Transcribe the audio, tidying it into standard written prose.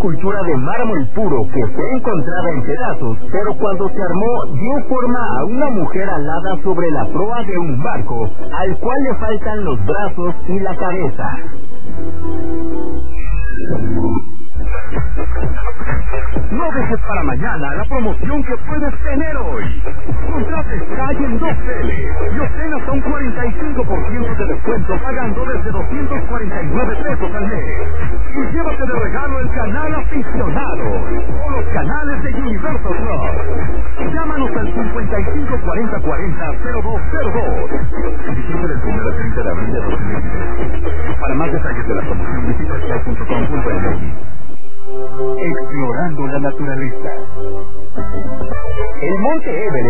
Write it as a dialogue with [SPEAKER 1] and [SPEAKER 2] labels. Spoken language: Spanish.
[SPEAKER 1] escultura de mármol puro que fue encontrada en pedazos, pero cuando se armó dio forma a una mujer alada sobre la proa de un barco, al cual le faltan los brazos y la cabeza. No dejes para mañana la promoción que puedes tener hoy. Contrate Sky en 2L y obtén hasta un 45% de descuento pagando desde 249 pesos al mes. Y llévate de regalo el canal aficionado o los canales de Universal Plus. Llámanos al 5540400202. Disfrute del 1 al 30 de abril de 2023. Para más detalles de la promoción visita sky.com.mx. Explorando la naturaleza. El Monte Everest